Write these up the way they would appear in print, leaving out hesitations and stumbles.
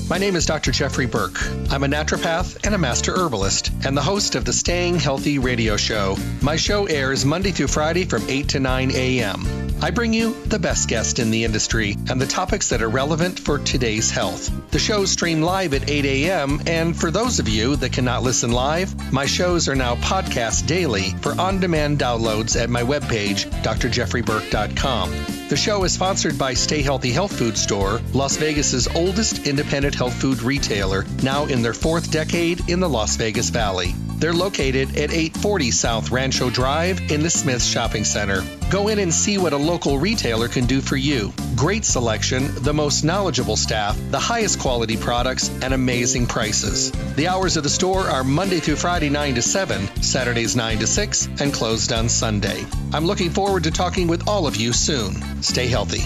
My name is Dr. Jeffrey Burke. I'm a naturopath and a master herbalist and the host of the Staying Healthy radio show. My show airs Monday through Friday from 8 to 9 a.m. I bring you the best guest in the industry and the topics that are relevant for today's health. The shows stream live at 8 a.m. and for those of you that cannot listen live, my shows are now podcast daily for on-demand downloads at my webpage, drjeffreyburke.com. The show is sponsored by Stay Healthy Health Food Store, Las Vegas's oldest independent health food retailer, now in their fourth decade in the Las Vegas Valley. They're located at 840 South Rancho Drive in the Smith Shopping Center. Go in and see what a local retailer can do for you. Great selection, the most knowledgeable staff, the highest quality products, and amazing prices. The hours of the store are Monday through Friday 9 to 7, Saturdays 9 to 6, and closed on Sunday. I'm looking forward to talking with all of you soon. Stay healthy.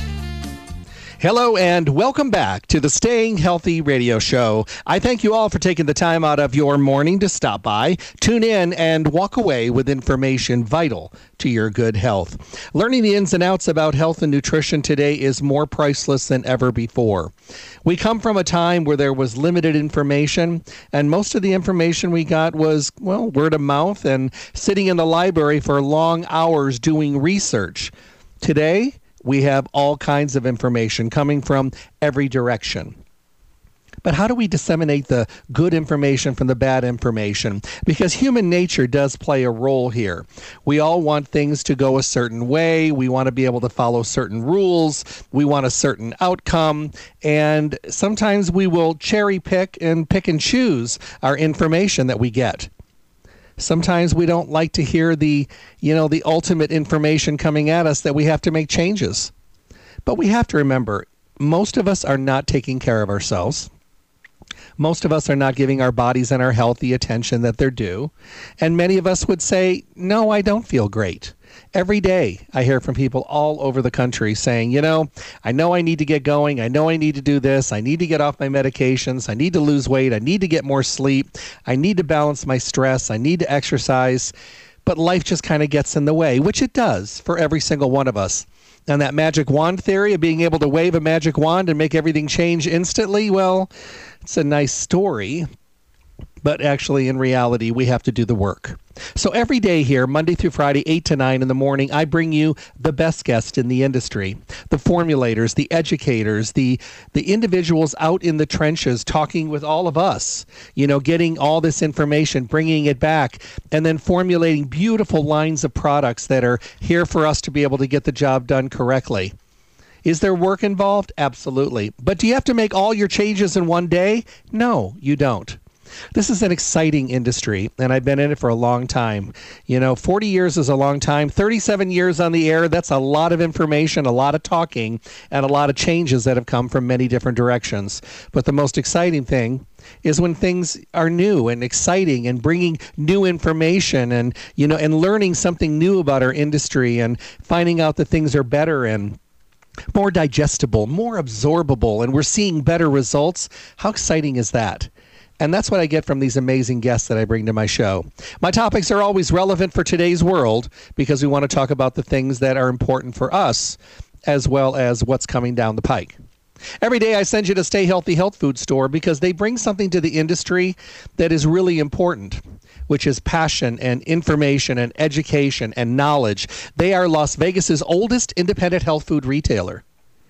Hello and welcome back to the Staying Healthy radio show. I thank you all for taking the time out of your morning to stop by, tune in, and walk away with information vital to your good health. Learning the ins and outs about health and nutrition today is more priceless than ever before. We come from a time where there was limited information, and most of the information we got was, well, word of mouth and sitting in the library for long hours doing research. Today, we have all kinds of information coming from every direction. But how do we disseminate the good information from the bad information? Because human nature does play a role here. We all want things to go a certain way. We want to be able to follow certain rules. We want a certain outcome. And sometimes we will cherry pick and choose our information that we get. Sometimes we don't like to hear the ultimate information coming at us that we have to make changes. But we have to remember, most of us are not taking care of ourselves. Most of us are not giving our bodies and our health the attention that they're due. And many of us would say, no, I don't feel great. Every day I hear from people all over the country saying, I know I need to get going. I know I need to do this. I need to get off my medications. I need to lose weight. I need to get more sleep. I need to balance my stress. I need to exercise. But life just kind of gets in the way, which it does for every single one of us. And that magic wand theory of being able to wave a magic wand and make everything change instantly, well, it's a nice story. But actually, in reality, we have to do the work. So every day here, Monday through Friday, 8 to 9 in the morning, I bring you the best guests in the industry, the formulators, the educators, the individuals out in the trenches talking with all of us, getting all this information, bringing it back, and then formulating beautiful lines of products that are here for us to be able to get the job done correctly. Is there work involved? Absolutely. But do you have to make all your changes in one day? No, you don't. This is an exciting industry, and I've been in it for a long time. 40 years is a long time. 37 years on the air, that's a lot of information, a lot of talking, and a lot of changes that have come from many different directions. But the most exciting thing is when things are new and exciting and bringing new information and learning something new about our industry and finding out that things are better and more digestible, more absorbable, and we're seeing better results. How exciting is that? And that's what I get from these amazing guests that I bring to my show. My topics are always relevant for today's world because we want to talk about the things that are important for us as well as what's coming down the pike. Every day I send you to Stay Healthy Health Food Store because they bring something to the industry that is really important, which is passion and information and education and knowledge. They are Las Vegas's oldest independent health food retailer,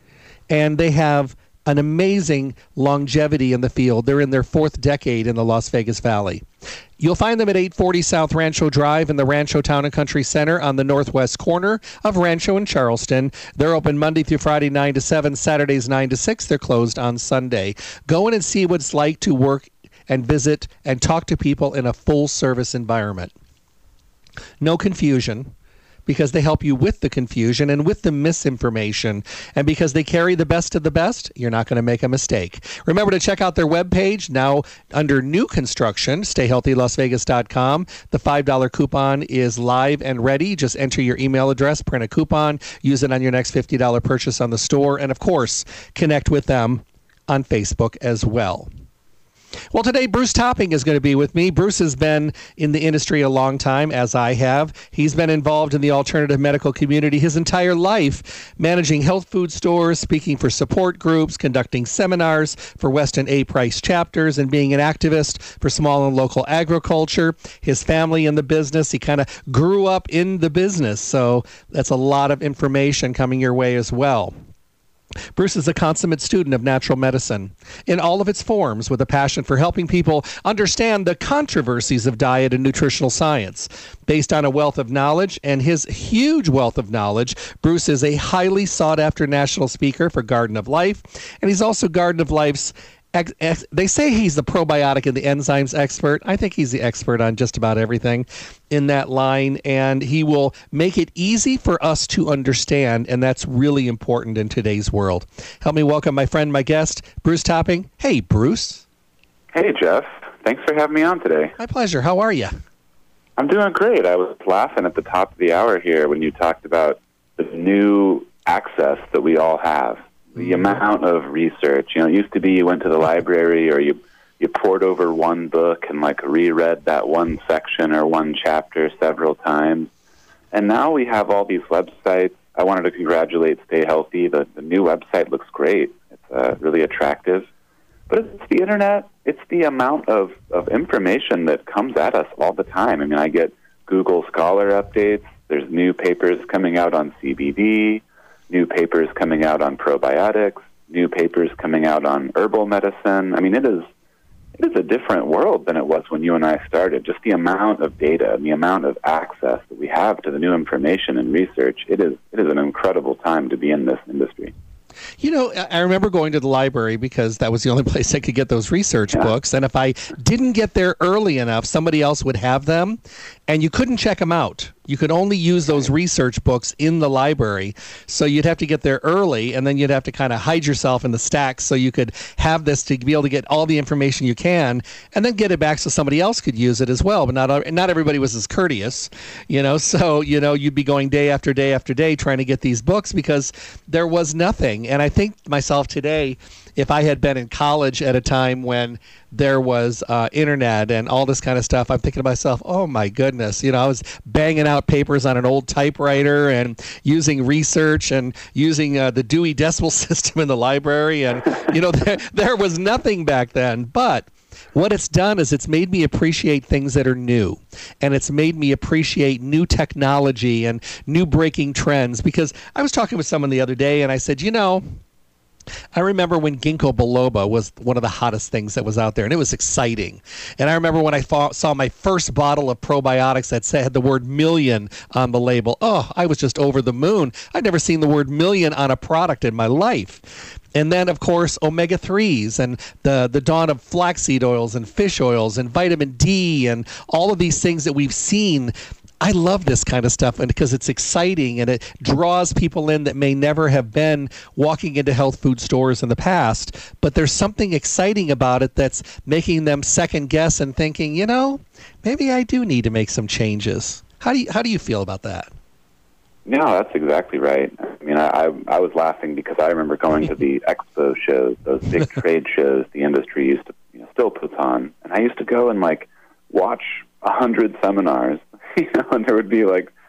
and they have an amazing longevity in the field. They're in their fourth decade in the Las Vegas Valley. You'll find them at 840 South Rancho Drive in the Rancho Town and Country Center on the northwest corner of Rancho and Charleston. They're open Monday through Friday 9 to 7, Saturdays 9 to 6. They're closed on Sunday. Go in and see what it's like to work and visit and talk to people in a full-service environment. No confusion, because they help you with the confusion and with the misinformation. And because they carry the best of the best, you're not going to make a mistake. Remember to check out their webpage now under new construction, stayhealthylasvegas.com. The $5 coupon is live and ready. Just enter your email address, print a coupon, use it on your next $50 purchase on the store, and of course, connect with them on Facebook as well. Well, today, Bruce Topping is going to be with me. Bruce has been in the industry a long time, as I have. He's been involved in the alternative medical community his entire life, managing health food stores, speaking for support groups, conducting seminars for Weston A. Price chapters, and being an activist for small and local agriculture. His family in the business, he kind of grew up in the business, so that's a lot of information coming your way as well. Bruce is a consummate student of natural medicine in all of its forms, with a passion for helping people understand the controversies of diet and nutritional science. Based on a wealth of knowledge and his huge wealth of knowledge, Bruce is a highly sought-after national speaker for Garden of Life, and he's also Garden of Life's they say he's the probiotic and the enzymes expert. I think he's the expert on just about everything in that line, and he will make it easy for us to understand, and that's really important in today's world. Help me welcome my friend, my guest, Bruce Topping. Hey, Bruce. Hey, Jeff. Thanks for having me on today. My pleasure. How are you? I'm doing great. I was laughing at the top of the hour here when you talked about the new access that we all have. The amount of research, it used to be you went to the library or you pored over one book and reread that one section or one chapter several times. And now we have all these websites. I wanted to congratulate Stay Healthy. The new website looks great. It's really attractive. But it's the internet. It's the amount of information that comes at us all the time. I mean, I get Google Scholar updates. There's new papers coming out on CBD. New papers coming out on probiotics, new papers coming out on herbal medicine. I mean, it is a different world than it was when you and I started. Just the amount of data and the amount of access that we have to the new information and research, it is an incredible time to be in this industry. I remember going to the library because that was the only place I could get those research books. And if I didn't get there early enough, somebody else would have them, and you couldn't check them out. You could only use those research books in the library. So you'd have to get there early, and then you'd have to kind of hide yourself in the stacks so you could have this to be able to get all the information you can, and then get it back so somebody else could use it as well. But not everybody was as courteous, so you'd be going day after day after day trying to get these books because there was nothing. And I think myself today, if I had been in college at a time when there was internet and all this kind of stuff, I'm thinking to myself, oh my goodness, I was banging out papers on an old typewriter and using research and using the Dewey Decimal System in the library. And, there was nothing back then. But what it's done is it's made me appreciate things that are new, and it's made me appreciate new technology and new breaking trends. Because I was talking with someone the other day, and I said, I remember when ginkgo biloba was one of the hottest things that was out there, and it was exciting. And I remember when I saw my first bottle of probiotics that had the word million on the label. Oh, I was just over the moon. I'd never seen the word million on a product in my life. And then, of course, omega-3s and the dawn of flaxseed oils and fish oils and vitamin D and all of these things that we've seen. I love this kind of stuff, and because it's exciting and it draws people in that may never have been walking into health food stores in the past, but there's something exciting about it that's making them second guess and thinking, maybe I do need to make some changes. How do you feel about that? No, that's exactly right. I mean, I was laughing because I remember going to the expo shows, those big trade shows the industry used to still puts on, and I used to go and watch 100 seminars. And there would be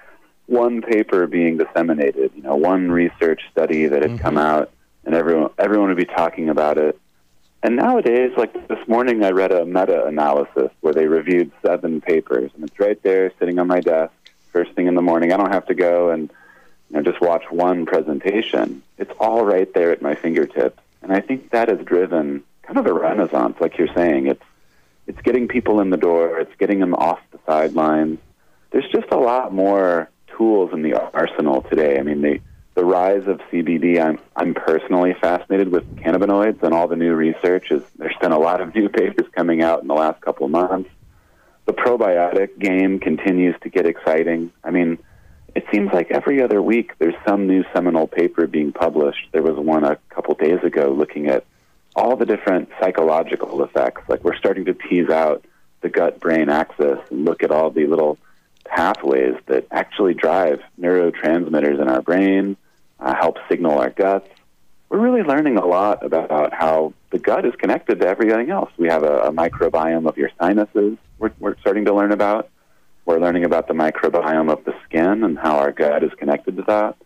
one paper being disseminated, one research study that had come out, and everyone would be talking about it. And nowadays, this morning, I read a meta-analysis where they reviewed 7 papers, and it's right there sitting on my desk first thing in the morning. I don't have to go and just watch one presentation. It's all right there at my fingertips. And I think that has driven kind of a renaissance, like you're saying. It's getting people in the door. It's getting them off the sidelines. There's just a lot more tools in the arsenal today. I mean, the rise of CBD, I'm personally fascinated with cannabinoids and all the new research. There's been a lot of new papers coming out in the last couple of months. The probiotic game continues to get exciting. I mean, it seems like every other week there's some new seminal paper being published. There was one a couple days ago looking at all the different psychological effects. We're starting to tease out the gut-brain axis and look at all the little pathways that actually drive neurotransmitters in our brain, help signal our guts. we're really learning a lot about how the gut is connected to everything else. We have a microbiome of your sinuses we're starting to learn about. We're learning about the microbiome of the skin and how our gut is connected to that.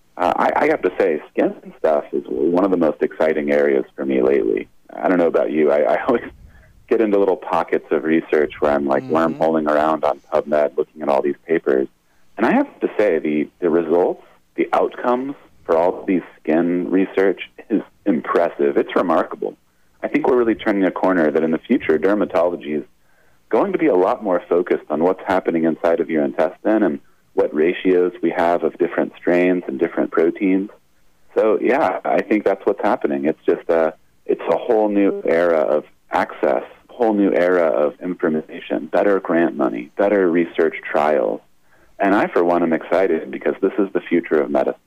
I have to say, skin stuff is one of the most exciting areas for me lately. I don't know about you. I always get into little pockets of research where I'm like wormholing around on PubMed looking at all these papers. And I have to say, the results, the outcomes for all of these skin research is impressive. It's remarkable. I think we're really turning a corner that in the future, dermatology is going to be a lot more focused on what's happening inside of your intestine and what ratios we have of different strains and different proteins. So, yeah, I think that's what's happening. It's just it's a whole new era of access, a whole new era of information, better grant money, better research trials. And I, for one, am excited because this is the future of medicine.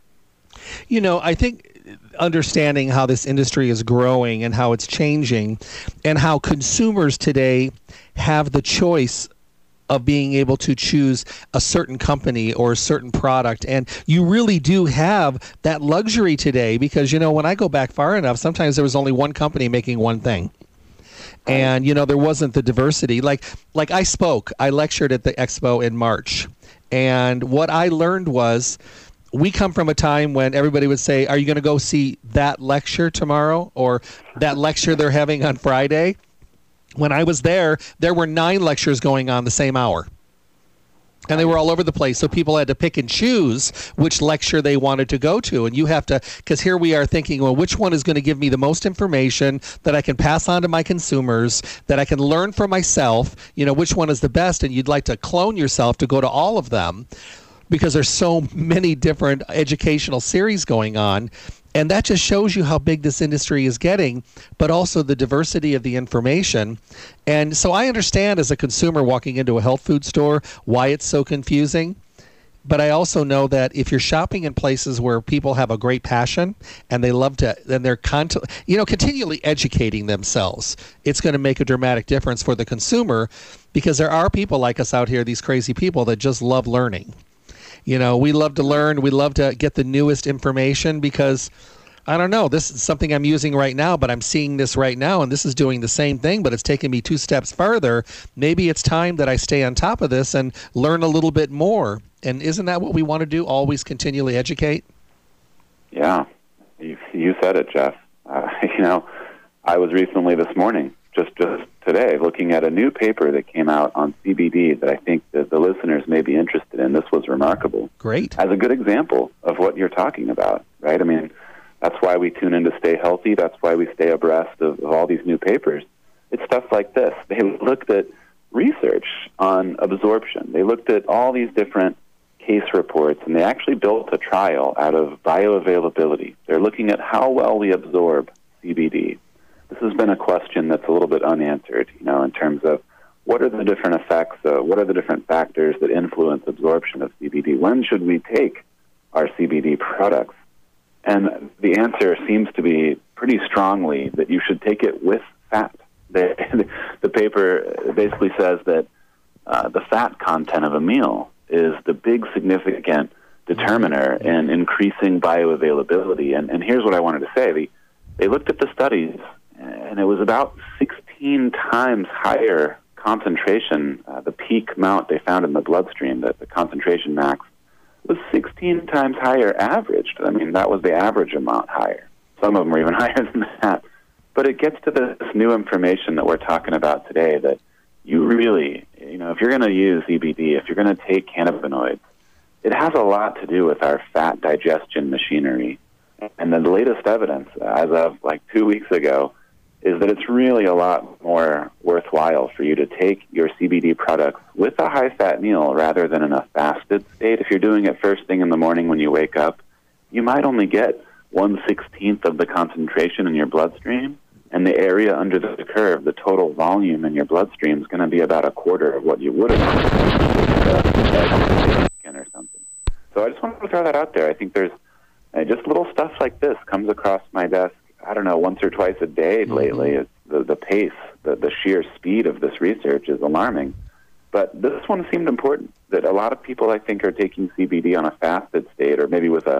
You know, I think understanding how this industry is growing and how it's changing and how consumers today have the choice of being able to choose a certain company or a certain product. And you really do have that luxury today because, you know, when I go back far enough, sometimes there was only one company making one thing. And, you know, there wasn't the diversity. Like I lectured at the expo in March. And what I learned was we come from a time when everybody would say, are you going to go see that lecture tomorrow or that lecture they're having on Friday? When I was there were 9 lectures going on the same hour. And they were all over the place. So people had to pick and choose which lecture they wanted to go to. And you have to, because here we are thinking, well, which one is going to give me the most information that I can pass on to my consumers, that I can learn for myself, you know, which one is the best? And you'd like to clone yourself to go to all of them because there's so many different educational series going on. And that just shows you how big this industry is getting, but also the diversity of the information. And so I understand as a consumer walking into a health food store why it's so confusing. But I also know that if you're shopping in places where people have a great passion and they love to, and they're continually educating themselves, it's going to make a dramatic difference for the consumer because there are people like us out here, these crazy people that just love learning. You know, we love to learn. We love to get the newest information because, I don't know, this is something I'm using right now, but I'm seeing this right now, and this is doing the same thing, but it's taking me 2 steps further. Maybe it's time that I stay on top of this and learn a little bit more. And isn't that what we want to do, always continually educate? Yeah, you said it, Jeff. You know, I was recently this morning, just today, looking at a new paper that came out on CBD that I think that the listeners may be interested in. This was remarkable. Great. As a good example of what you're talking about, right? I mean, that's why we tune in to Stay Healthy. That's why we stay abreast of all these new papers. It's stuff like this. They looked at research on absorption. They looked at all these different case reports, and they actually built a trial out of bioavailability. They're looking at how well we absorb CBD. This has been a question that's a little bit unanswered, you know, in terms of what are the different effects, what are the different factors that influence absorption of CBD? When should we take our CBD products? And the answer seems to be pretty strongly that you should take it with fat. The paper basically says that the fat content of a meal is the big significant determiner in increasing bioavailability. And here's what I wanted to say. They looked at the studies, and it was about 16 times higher concentration. The peak amount they found in the bloodstream, the concentration max, was 16 times higher averaged. I mean, that was the average amount higher. Some of them were even higher than that. But it gets to this new information that we're talking about today that you really, you know, if you're going to use CBD, if you're going to take cannabinoids, it has a lot to do with our fat digestion machinery. And the latest evidence, as of like 2 weeks ago, is that it's really a lot more worthwhile for you to take your CBD products with a high-fat meal rather than in a fasted state. If you're doing it first thing in the morning when you wake up, you might only get 1/16 of the concentration in your bloodstream, and the area under the curve, the total volume in your bloodstream, is going to be about a quarter of what you would have or something. So I just wanted to throw that out there. I think there's just little stuff like this comes across my desk, I don't know, once or twice a day lately. It's the pace, the sheer speed of this research is alarming. But this one seemed important, that a lot of people, I think, are taking CBD on a fasted state or maybe with a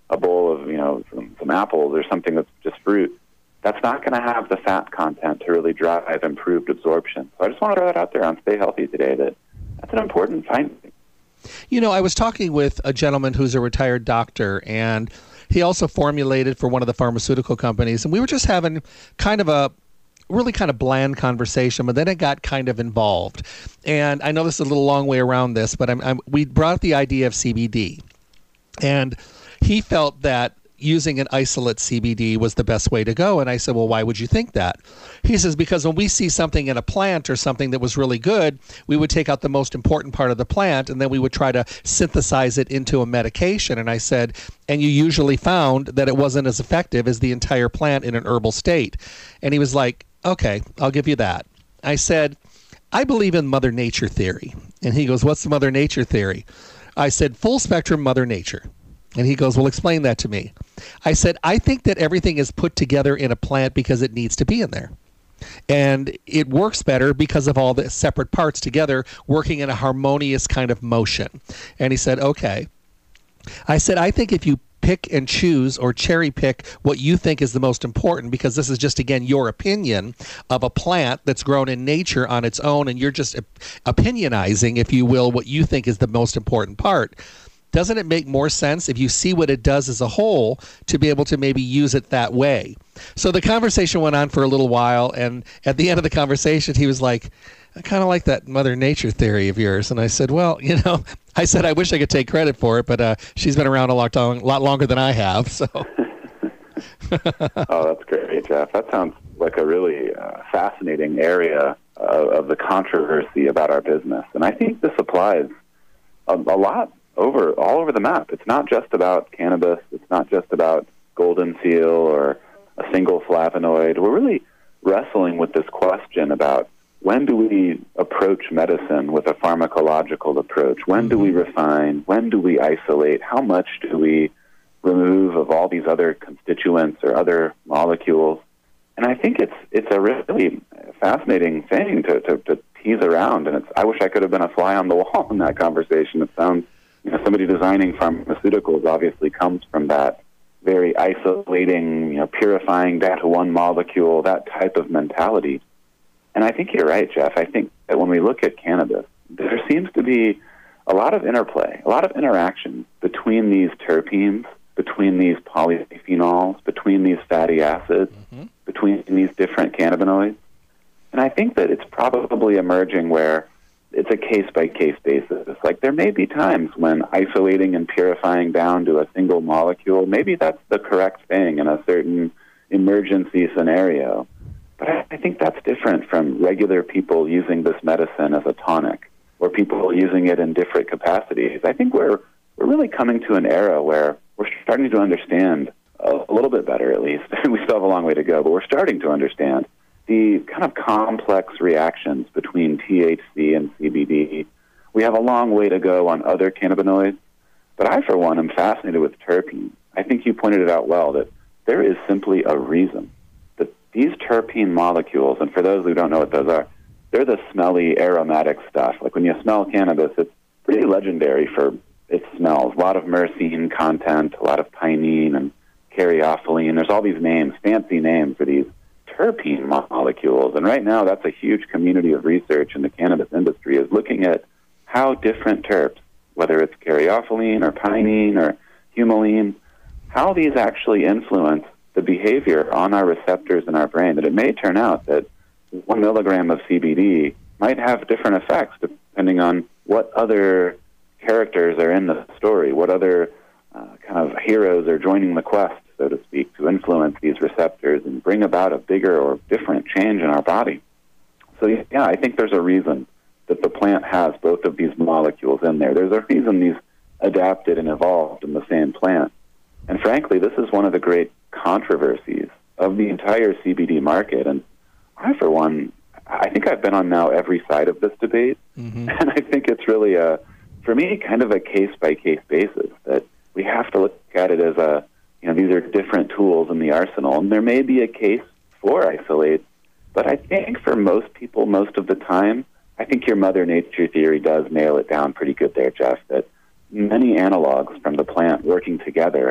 a bowl of, some apples or something that's just fruit, that's not going to have the fat content to really drive improved absorption. So I just want to throw that out there on Stay Healthy today, that's an important finding. I was talking with a gentleman who's a retired doctor, and he also formulated for one of the pharmaceutical companies, and we were just having kind of a really kind of bland conversation, but then it got kind of involved. And I know this is a little long way around this, but we brought up the idea of CBD. And he felt that using an isolate CBD was the best way to go. And I said, well, why would you think that? He says, because when we see something in a plant or something that was really good, we would take out the most important part of the plant, and then we would try to synthesize it into a medication. And I said, and you usually found that it wasn't as effective as the entire plant in an herbal state. And he was like, okay, I'll give you that. I said, I believe in Mother Nature theory. And he goes, what's the Mother Nature theory? I said, full spectrum Mother Nature. And he goes, well, explain that to me. I said, I think that everything is put together in a plant because it needs to be in there. And it works better because of all the separate parts together working in a harmonious kind of motion. And he said, okay. I said, I think if you pick and choose or cherry pick what you think is the most important, because this is just, again, your opinion of a plant that's grown in nature on its own, and you're just opinionizing, if you will, what you think is the most important part. Doesn't it make more sense if you see what it does as a whole to be able to maybe use it that way? So the conversation went on for a little while, and at the end of the conversation, he was like, I kind of like that Mother Nature theory of yours. And I said, well, I said, I wish I could take credit for it, but she's been around a lot longer than I have. So. Oh, that's great, Jeff. That sounds like a really fascinating area of the controversy about our business. And I think this applies a lot all over the map. It's not just about cannabis. It's not just about golden seal or a single flavonoid. We're really wrestling with this question about when do we approach medicine with a pharmacological approach? When do we refine? When do we isolate? How much do we remove of all these other constituents or other molecules? And I think it's a really fascinating thing to tease around. And I wish I could have been a fly on the wall in that conversation. It sounds, somebody designing pharmaceuticals obviously comes from that very isolating, purifying down to one molecule, that type of mentality. And I think you're right, Jeff. I think that when we look at cannabis, there seems to be a lot of interplay, a lot of interaction between these terpenes, between these polyphenols, between these fatty acids, between these different cannabinoids. And I think that it's probably emerging where it's a case-by-case basis. Like there may be times when isolating and purifying down to a single molecule, maybe that's the correct thing in a certain emergency scenario. But I think that's different from regular people using this medicine as a tonic or people using it in different capacities. I think we're really coming to an era where we're starting to understand a little bit better, at least. We still have a long way to go, but we're starting to understand the kind of complex reactions between THC and CBD. We have a long way to go on other cannabinoids, but I, for one, am fascinated with terpenes. I think you pointed it out well, that there is simply a reason that these terpene molecules, and for those who don't know what those are, they're the smelly, aromatic stuff. Like when you smell cannabis, it's pretty legendary for its smells. A lot of myrcene content, a lot of pinene and caryophyllene. There's all these names, fancy names for these terpene molecules. And right now, that's a huge community of research in the cannabis industry is looking at how different terps, whether it's caryophyllene or pinene or humulene, how these actually influence the behavior on our receptors in our brain. That it may turn out that 1 milligram of CBD might have different effects depending on what other characters are in the story, what other kind of heroes are joining the quest, so to speak, to influence these receptors and bring about a bigger or different change in our body. So, yeah, I think there's a reason that the plant has both of these molecules in there. There's a reason these adapted and evolved in the same plant. And frankly, this is one of the great controversies of the entire CBD market. And I, for one, I think I've been on now every side of this debate. And I think it's really, for me, kind of a case-by-case basis that we have to look at it as these are different tools in the arsenal. And there may be a case for isolate, but I think for most people, most of the time, I think your Mother Nature theory does nail it down pretty good there, Jeff, that many analogs from the plant working together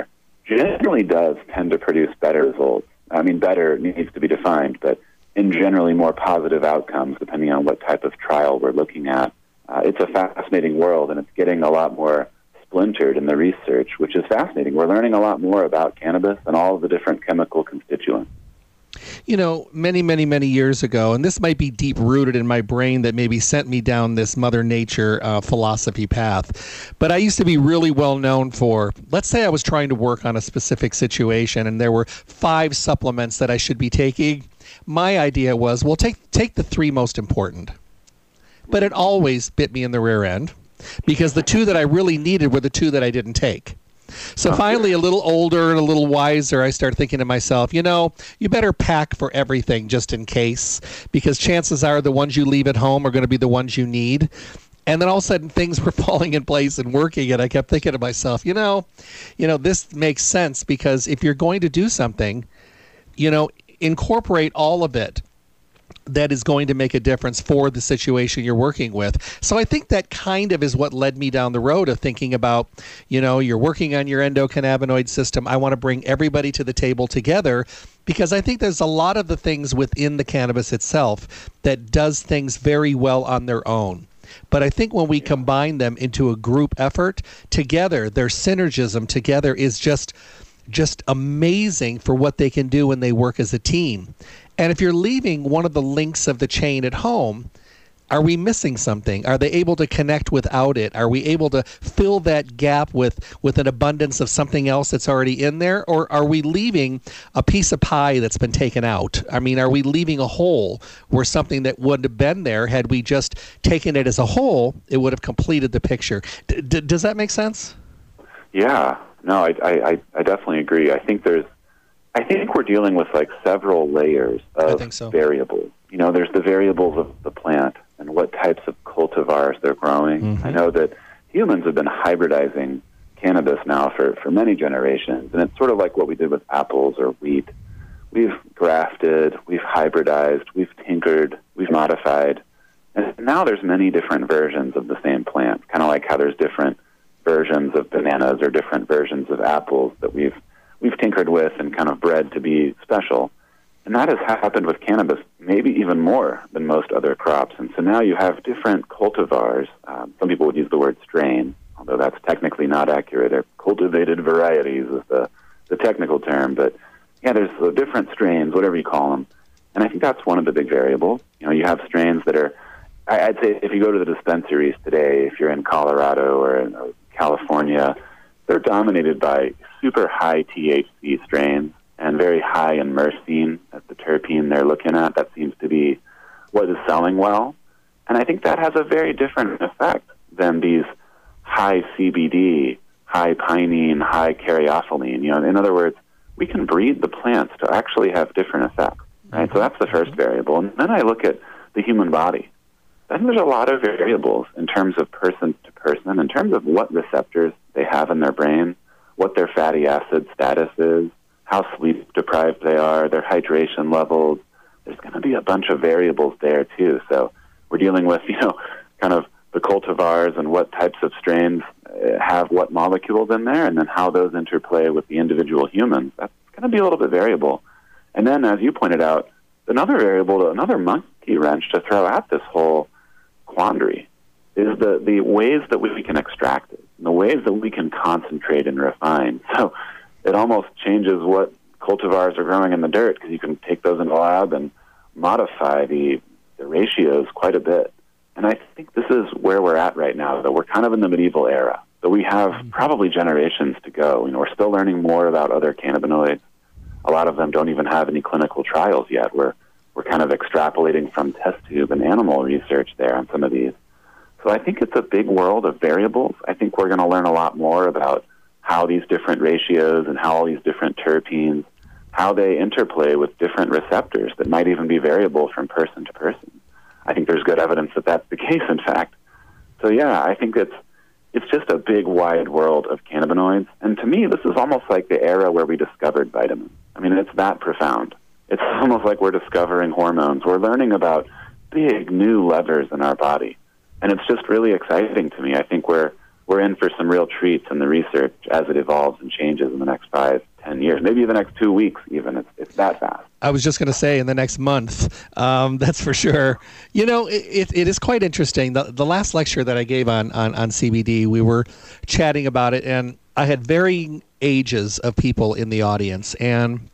generally does tend to produce better results. I mean, better needs to be defined, but in generally more positive outcomes, depending on what type of trial we're looking at. It's a fascinating world, and it's getting a lot more splintered in the research, which is fascinating. We're learning a lot more about cannabis and all of the different chemical constituents. You know, many, many, many years ago, and this might be deep-rooted in my brain that maybe sent me down this Mother Nature philosophy path, but I used to be really well known for, let's say I was trying to work on a specific situation and there were 5 supplements that I should be taking. My idea was, well, take the 3 most important. But it always bit me in the rear end because the 2 that I really needed were the 2 that I didn't take. So finally, a little older and a little wiser, I started thinking to myself, you know, you better pack for everything just in case, because chances are the ones you leave at home are going to be the ones you need. And then all of a sudden things were falling in place and working, and I kept thinking to myself, you know, this makes sense, because if you're going to do something, you know, incorporate all of it that is going to make a difference for the situation you're working with. So I think that kind of is what led me down the road of thinking about, you know, you're working on your endocannabinoid system. I want to bring everybody to the table together, because I think there's a lot of the things within the cannabis itself that does things very well on their own. But I think when we combine them into a group effort together, their synergism together is just amazing for what they can do when they work as a team. And if you're leaving one of the links of the chain at home, are we missing something? Are they able to connect without it? Are we able to fill that gap with an abundance of something else that's already in there? Or are we leaving a piece of pie that's been taken out? I mean, are we leaving a hole where something that would have been there, had we just taken it as a whole, it would have completed the picture? Does that make sense? Yeah. No, I definitely agree. I think we're dealing with like several layers of variables. You know, there's the variables of the plant and what types of cultivars they're growing. Mm-hmm. I know that humans have been hybridizing cannabis now for many generations, and it's sort of like what we did with apples or wheat. We've grafted, we've hybridized, we've tinkered, we've modified, and now there's many different versions of the same plant, kind of like how there's different versions of bananas or different versions of apples that we've tinkered with and kind of bred to be special. And that has happened with cannabis, maybe even more than most other crops. And so now you have different cultivars. Some people would use the word strain, although that's technically not accurate. They're cultivated varieties is the technical term. But yeah, there's different strains, whatever you call them. And I think that's one of the big variables. You know, you have strains that are, I'd say if you go to the dispensaries today, if you're in Colorado or in California, they're dominated by super high THC strains and very high in myrcene. That's the terpene they're looking at. That seems to be what is selling well. And I think that has a very different effect than these high CBD, high pinene, high caryophyllene. You know, in other words, we can breed the plants to actually have different effects, right? So that's the first variable. And then I look at the human body. I think there's a lot of variables in terms of person to person, in terms of what receptors they have in their brain, what their fatty acid status is, how sleep deprived they are, their hydration levels. There's going to be a bunch of variables there too. So we're dealing with, you know, kind of the cultivars and what types of strains have what molecules in there, and then how those interplay with the individual humans. That's going to be a little bit variable. And then, as you pointed out, another variable, another monkey wrench to throw at this whole quandary is the ways that we can extract it, and the ways that we can concentrate and refine. So it almost changes what cultivars are growing in the dirt, because you can take those in the lab and modify the ratios quite a bit. And I think this is where we're at right now, that we're kind of in the medieval era. So we have probably generations to go. You know, we're still learning more about other cannabinoids. A lot of them don't even have any clinical trials yet. We're kind of extrapolating from test tube and animal research there on some of these. So I think it's a big world of variables. I think we're going to learn a lot more about how these different ratios and how all these different terpenes, how they interplay with different receptors that might even be variable from person to person. I think there's good evidence that that's the case, in fact. So yeah, I think it's just a big, wide world of cannabinoids. And to me, this is almost like the era where we discovered vitamins. I mean, it's that profound. It's almost like we're discovering hormones. We're learning about big new levers in our body. And it's just really exciting to me. I think we're we're in for some real treats in the research as it evolves and changes in the next 5, 10 years, maybe the next 2 weeks even. It's that fast. I was just going to say in the next month, that's for sure. You know, it is quite interesting. The last lecture that I gave on CBD, we were chatting about it, and I had varying ages of people in the audience. And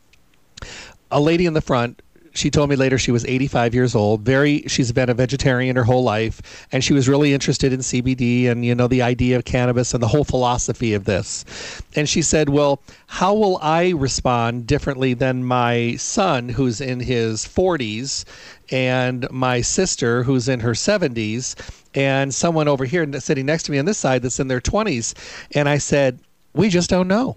a lady in the front, she told me later she was 85 years old. She's been a vegetarian her whole life, and she was really interested in CBD and, you know, the idea of cannabis and the whole philosophy of this. And she said, well, how will I respond differently than my son who's in his 40s and my sister who's in her 70s and someone over here sitting next to me on this side that's in their 20s? And I said, we just don't know.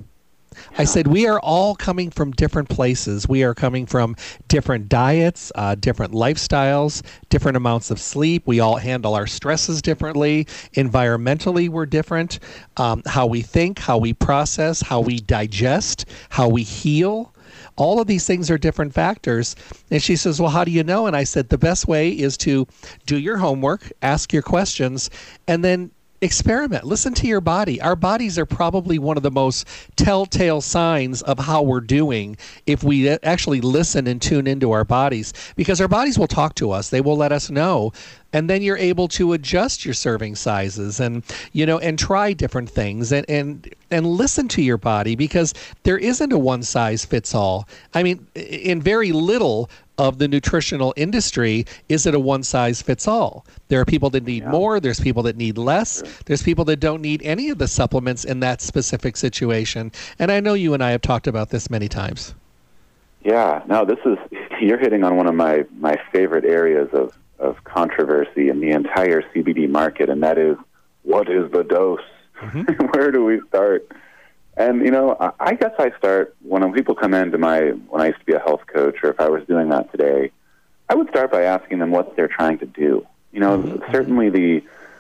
I said, we are all coming from different places. We are coming from different diets, different lifestyles, different amounts of sleep. We all handle our stresses differently. Environmentally, we're different. How we think, how we process, how we digest, how we heal. All of these things are different factors. And she says, well, how do you know? And I said, the best way is to do your homework, ask your questions, and then experiment. Listen to your body. Our bodies are probably one of the most telltale signs of how we're doing if we actually listen and tune into our bodies, because our bodies will talk to us. They will let us know. And then you're able to adjust your serving sizes and, you know, and try different things and listen to your body, because there isn't a one size fits all. I mean, in very little of the nutritional industry is it a one size fits all. There are people that need more, there's people that need less, there's people that don't need any of the supplements in that specific situation. And I know you and I have talked about this many times. Yeah, no, you're hitting on one of my favorite areas of controversy in the entire CBD market, and that is, what is the dose? Mm-hmm. Where do we start? And, you know, I guess I start when people come into when I used to be a health coach, or if I was doing that today, I would start by asking them what they're trying to do. You know, mm-hmm. Certainly the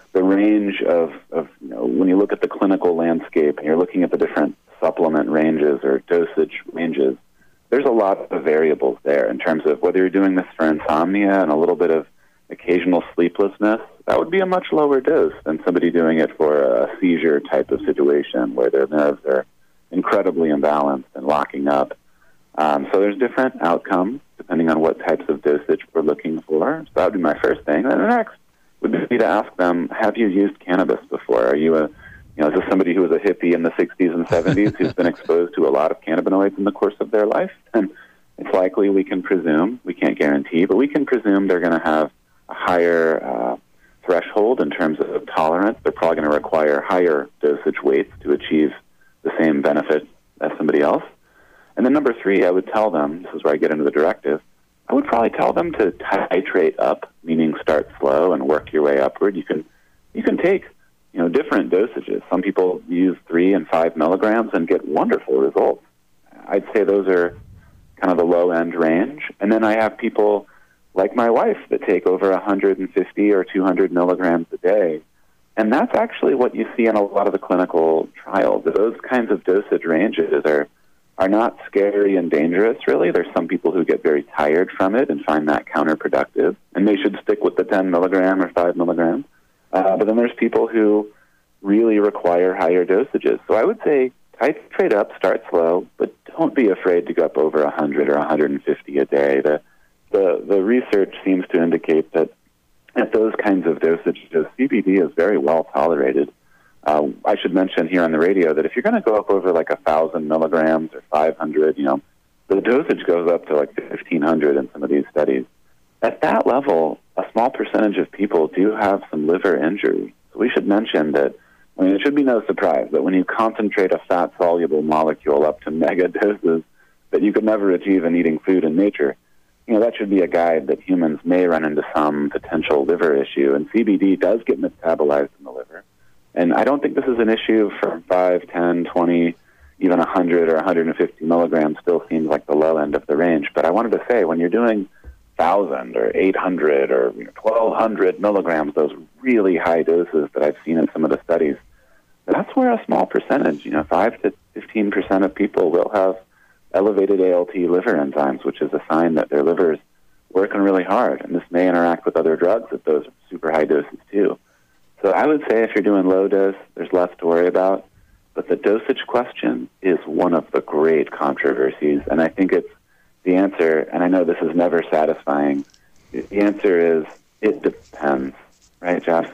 range of, you know, when you look at the clinical landscape and you're looking at the different supplement ranges or dosage ranges, there's a lot of variables there in terms of whether you're doing this for insomnia and a little bit of occasional sleeplessness. That would be a much lower dose than somebody doing it for a seizure type of situation where their nerves are incredibly imbalanced and locking up. So there's different outcomes depending on what types of dosage we're looking for. So that would be my first thing. And the next would be to ask them, have you used cannabis before? Are you is this somebody who was a hippie in the 60s and 70s who's been exposed to a lot of cannabinoids in the course of their life? And it's likely we can presume, we can't guarantee, but we can presume they're going to have a higher threshold in terms of tolerance. They're probably going to require higher dosage weights to achieve the same benefit as somebody else. And then number 3, I would tell them, this is where I get into the directive, I would probably tell them to titrate up, meaning start slow and work your way upward. You can take, you know, different dosages. Some people use 3 and 5 milligrams and get wonderful results. I'd say those are kind of the low-end range. And then I have people like my wife that take over 150 or 200 milligrams a day. And that's actually what you see in a lot of the clinical trials. Those kinds of dosage ranges are not scary and dangerous, really. There's some people who get very tired from it and find that counterproductive, and they should stick with the 10 milligram or 5 milligram. But then there's people who really require higher dosages. So I would say titrate up, start slow, but don't be afraid to go up over 100 or 150 a day. The research seems to indicate that at those kinds of dosages, CBD is very well tolerated. I should mention here on the radio that if you're going to go up over like 1,000 milligrams or 500, the dosage goes up to like 1,500 in some of these studies. At that level, a small percentage of people do have some liver injury. So we should mention that, it should be no surprise that when you concentrate a fat-soluble molecule up to mega doses that you could never achieve in eating food in nature, that should be a guide that humans may run into some potential liver issue. And CBD does get metabolized in the liver. And I don't think this is an issue for 5, 10, 20, even 100 or 150 milligrams still seems like the low end of the range. But I wanted to say, when you're doing 1,000 or 800 or 1,200 milligrams, those really high doses that I've seen in some of the studies, that's where a small percentage, 5 to 15% of people will have elevated ALT liver enzymes, which is a sign that their liver's working really hard. And this may interact with other drugs at those super high doses too. So I would say if you're doing low dose, There's less to worry about. But the dosage question is one of the great controversies, and I think it's the answer, and I know this is never satisfying, the answer is it depends. Right, Jeff?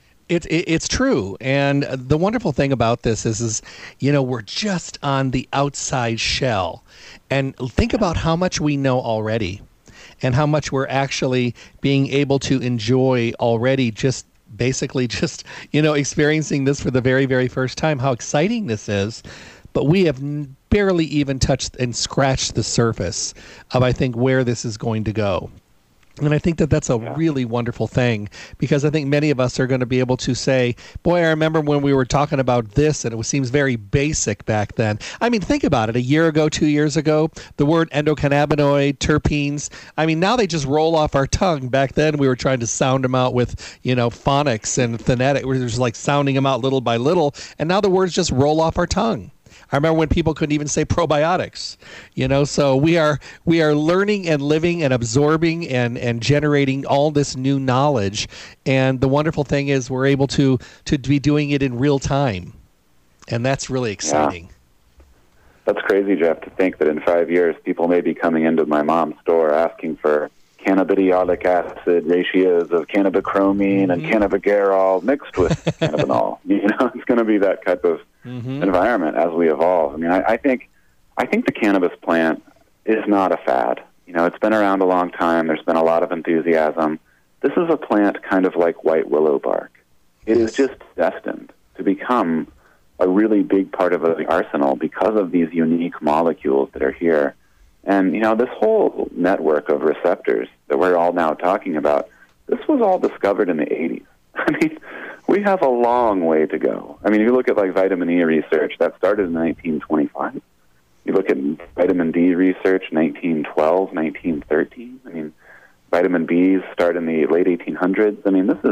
It's true. And the wonderful thing about this is, we're just on the outside shell. And think about how much we know already and how much we're actually being able to enjoy already, just basically experiencing this for the very, very first time, how exciting this is. But we have barely even touched and scratched the surface of, I think, where this is going to go. And I think that that's a really wonderful thing, because I think many of us are going to be able to say, boy, I remember when we were talking about this and it seems very basic back then. I mean, think about it. A year ago, 2 years ago, the word endocannabinoid, terpenes, I mean, now they just roll off our tongue. Back then, we were trying to sound them out with, phonics and phonetic. We were just like sounding them out little by little. And now the words just roll off our tongue. I remember when people couldn't even say probiotics, so we are learning and living and absorbing and generating all this new knowledge. And the wonderful thing is we're able to be doing it in real time. And that's really exciting. Yeah. That's crazy, Jeff, to think that in 5 years, people may be coming into my mom's store asking for cannabidiolic acid ratios of cannabichromene and cannabigerol mixed with cannabinol. It's going to be that type of environment as we evolve. I mean, I think the cannabis plant is not a fad. It's been around a long time. There's been a lot of enthusiasm. This is a plant kind of like white willow bark. It is just destined to become a really big part of the arsenal because of these unique molecules that are here. And, this whole network of receptors that we're all now talking about, this was all discovered in the 80s. I mean, we have a long way to go. I mean, if you look at, like, vitamin E research, that started in 1925. You look at vitamin D research, 1912, 1913. I mean, vitamin Bs start in the late 1800s. I mean,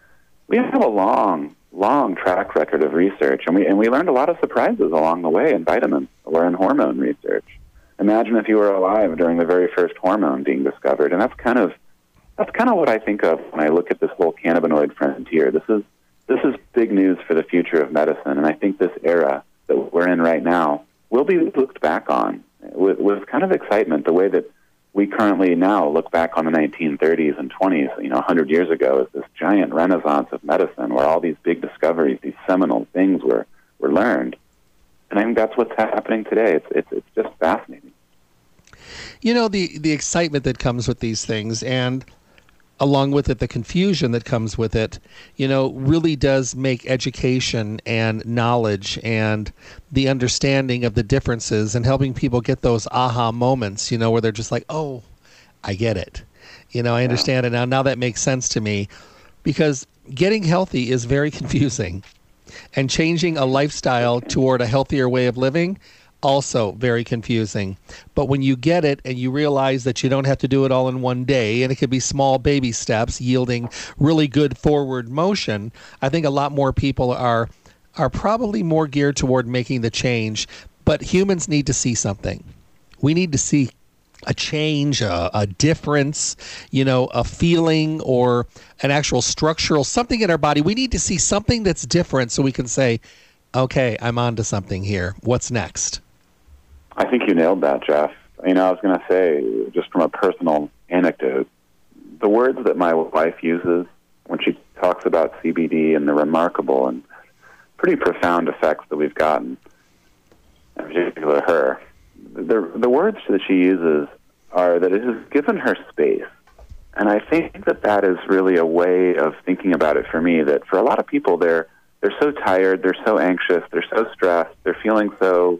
we have a long track record of research, and we learned a lot of surprises along the way in vitamins or in hormone research. Imagine if you were alive during the very first hormone being discovered, and that's kind of what I think of when I look at this whole cannabinoid frontier. This is big news for the future of medicine, and I think this era that we're in right now will be looked back on with kind of excitement, the way that we currently now look back on the 1930s and 20s, 100 years ago, as this giant renaissance of medicine where all these big discoveries, these seminal things were learned. And I think that's what's happening today. It's just fascinating. The excitement that comes with these things, and along with it, the confusion that comes with it, really does make education and knowledge and the understanding of the differences and helping people get those aha moments, where they're just like, oh, I get it. I understand it now. Now that makes sense to me, because getting healthy is very confusing. And changing a lifestyle toward a healthier way of living, also very confusing. But when you get it and you realize that you don't have to do it all in one day, and it could be small baby steps yielding really good forward motion, I think a lot more people are probably more geared toward making the change. But humans need to see something. We need to see a change, a difference, a feeling or an actual structural something in our body. We need to see something that's different so we can say, okay, I'm onto something here. What's next? I think you nailed that, Jeff. I was going to say, just from a personal anecdote, the words that my wife uses when she talks about CBD and the remarkable and pretty profound effects that we've gotten, in particular her, the words that she uses are that it has given her space. And I think that is really a way of thinking about it for me, that for a lot of people, they're so tired, they're so anxious, they're so stressed, they're feeling so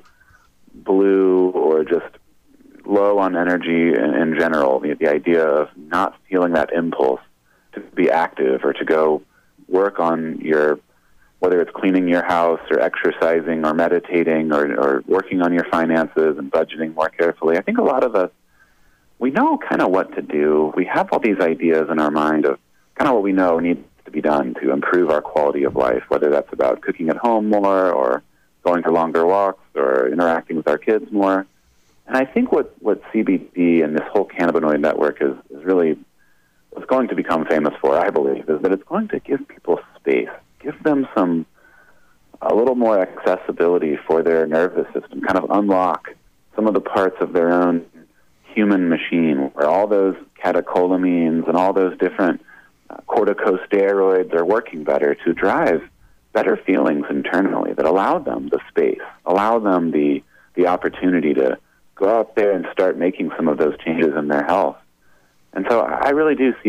blue or just low on energy in general. The idea of not feeling that impulse to be active or to go work on whether it's cleaning your house or exercising or meditating or working on your finances and budgeting more carefully. I think a lot of us, we know kind of what to do. We have all these ideas in our mind of kind of what we know needs to be done to improve our quality of life, whether that's about cooking at home more or going for longer walks or interacting with our kids more. And I think what CBD and this whole cannabinoid network is really what's going to become famous for, I believe, is that it's going to give people space, give them some a little more accessibility for their nervous system, kind of unlock some of the parts of their own human machine where all those catecholamines and all those different corticosteroids are working better to drive better feelings internally that allow them the space, allow them the opportunity to go out there and start making some of those changes in their health. And so I really do see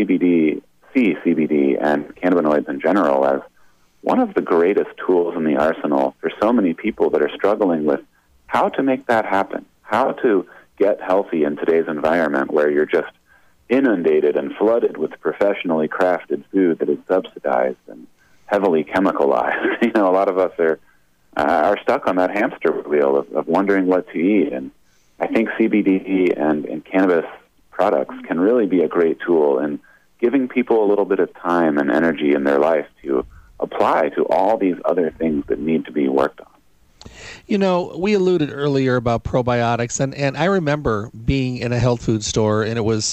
CBD and cannabinoids in general as one of the greatest tools in the arsenal for so many people that are struggling with how to make that happen, how to get healthy in today's environment where you're just inundated and flooded with professionally crafted food that is subsidized and heavily chemicalized. You know, a lot of us are stuck on that hamster wheel of wondering what to eat. And I think CBD and cannabis products can really be a great tool in giving people a little bit of time and energy in their life to apply to all these other things that need to be worked on. You know, we alluded earlier about probiotics, and I remember being in a health food store, and it was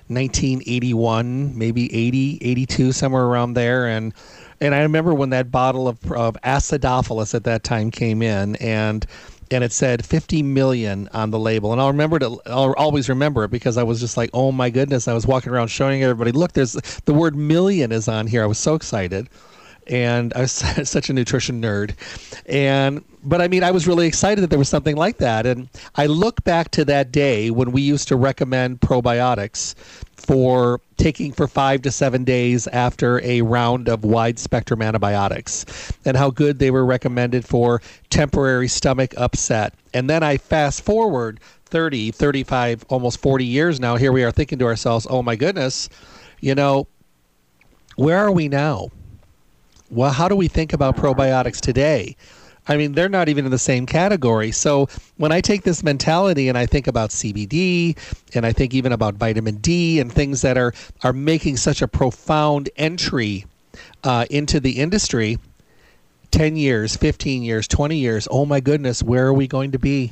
1981, maybe 80, 82, somewhere around there, and I remember when that bottle of acidophilus at that time came in, and it said 50 million on the label. And I'll always remember it because I was just like, oh my goodness. I was walking around showing everybody, look, there's the word million is on here. I was so excited. And I was such a nutrition nerd. But I mean, I was really excited that there was something like that. And I look back to that day when we used to recommend probiotics for taking for 5 to 7 days after a round of wide spectrum antibiotics, and how good they were recommended for temporary stomach upset. And then I fast forward 30, 35, almost 40 years now. Here we are thinking to ourselves, oh my goodness, you know, where are we now? Well, how do we think about probiotics today? I mean, they're not even in the same category. So when I take this mentality and I think about CBD and I think even about vitamin D and things that are making such a profound entry into the industry, 10 years, 15 years, 20 years, oh my goodness, where are we going to be?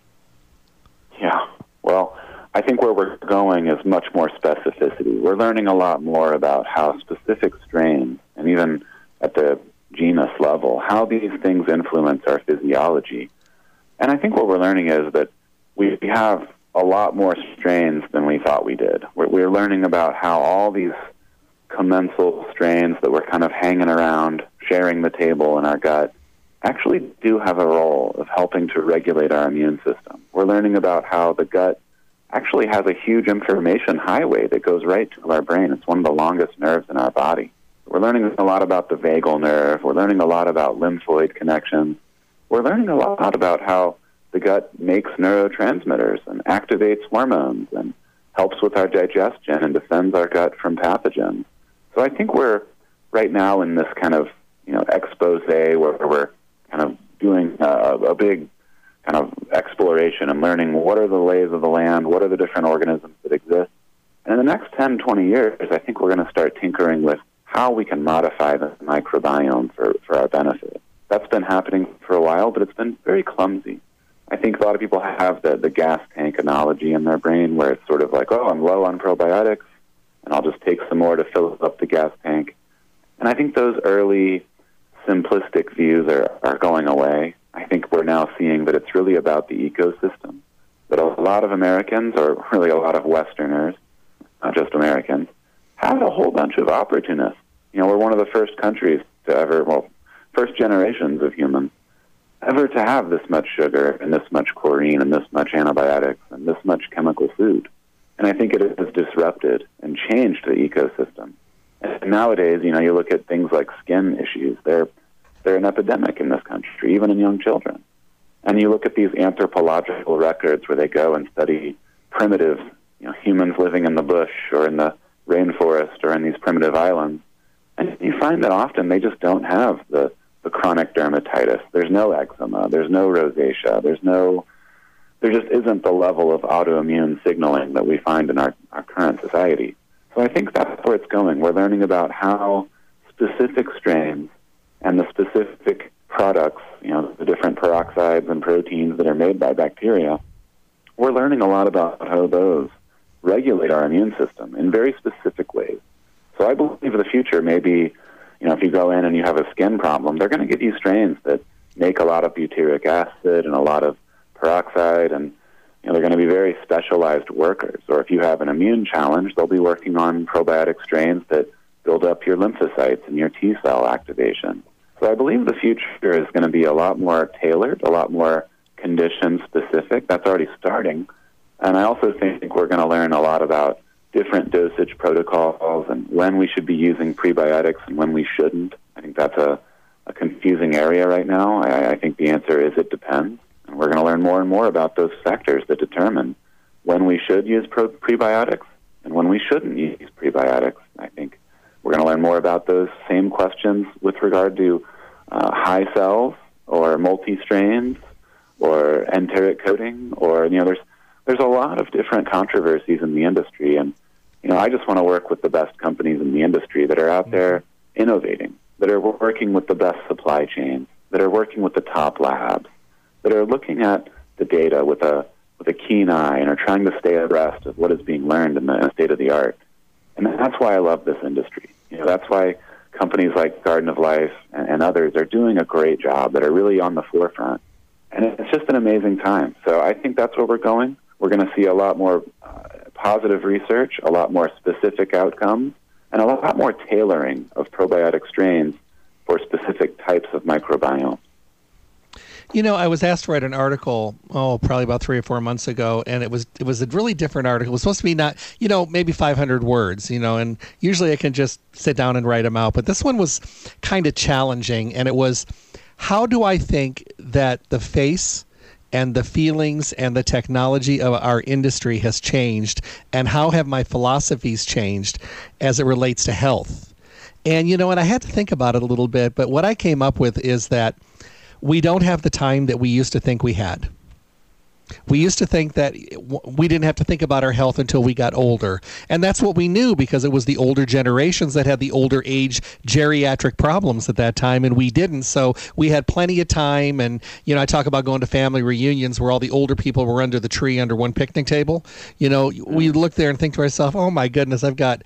Yeah, well, I think where we're going is much more specificity. We're learning a lot more about how specific strains, and even at the genus level, how these things influence our physiology. And I think what we're learning is that we have a lot more strains than we thought we did. We're learning about how all these commensal strains that were kind of hanging around, sharing the table in our gut, actually do have a role of helping to regulate our immune system. We're learning about how the gut actually has a huge information highway that goes right to our brain. It's one of the longest nerves in our body. We're learning a lot about the vagal nerve. We're learning a lot about lymphoid connections. We're learning a lot about how the gut makes neurotransmitters and activates hormones and helps with our digestion and defends our gut from pathogens. So I think we're right now in this kind of, expose where we're kind of doing a big kind of exploration and learning what are the lays of the land, what are the different organisms that exist. And in the next 10, 20 years, I think we're going to start tinkering with how we can modify the microbiome for our benefit. That's been happening for a while, but it's been very clumsy. I think a lot of people have the gas tank analogy in their brain where it's sort of like, oh, I'm low on probiotics, and I'll just take some more to fill up the gas tank. And I think those early simplistic views are going away. I think we're now seeing that it's really about the ecosystem, that a lot of Americans, or really a lot of Westerners, not just Americans, have a whole bunch of opportunists. We're one of the first countries to ever, first generations of humans, ever to have this much sugar and this much chlorine and this much antibiotics and this much chemical food. And I think it has disrupted and changed the ecosystem. And nowadays, you look at things like skin issues. They're an epidemic in this country, even in young children. And you look at these anthropological records where they go and study primitive, humans living in the bush or in the rainforest or in these primitive islands, and you find that often they just don't have the chronic dermatitis. There's no eczema. There's no rosacea. There just isn't the level of autoimmune signaling that we find in our current society. So I think that's where it's going. We're learning about how specific strains and the specific products, the different peroxides and proteins that are made by bacteria, we're learning a lot about how those regulate our immune system in very specific ways. So I believe the future may be, if you go in and you have a skin problem, they're going to give you strains that make a lot of butyric acid and a lot of peroxide, and they're going to be very specialized workers. Or if you have an immune challenge, they'll be working on probiotic strains that build up your lymphocytes and your T cell activation. So I believe the future is going to be a lot more tailored, a lot more condition-specific. That's already starting. And I also think we're going to learn a lot about different dosage protocols and when we should be using prebiotics and when we shouldn't. I think that's a confusing area right now. I think the answer is it depends. And we're going to learn more and more about those factors that determine when we should use prebiotics and when we shouldn't use prebiotics. I think we're going to learn more about those same questions with regard to high cells or multi-strains or enteric coating, or there's a lot of different controversies in the industry, and I just want to work with the best companies in the industry that are out there innovating, that are working with the best supply chains, that are working with the top labs, that are looking at the data with a keen eye and are trying to stay abreast of what is being learned in the state of the art. And that's why I love this industry. That's why companies like Garden of Life and others are doing a great job, that are really on the forefront. And it's just an amazing time. So I think that's where we're going. We're going to see a lot more positive research, a lot more specific outcomes, and a lot more tailoring of probiotic strains for specific types of microbiome. I was asked to write an article, probably about 3 or 4 months ago, and it was a really different article. It was supposed to be not, maybe 500 words, and usually I can just sit down and write them out. But this one was kind of challenging, and it was, how do I think that the face and the feelings and the technology of our industry has changed, and how have my philosophies changed as it relates to health? And, and I had to think about it a little bit, but what I came up with is that we don't have the time that we used to think we had. We used to think that we didn't have to think about our health until we got older. And that's what we knew, because it was the older generations that had the older age geriatric problems at that time, and we didn't. So we had plenty of time. And, I talk about going to family reunions where all the older people were under the tree under one picnic table. We look there and think to ourselves, oh my goodness, I've got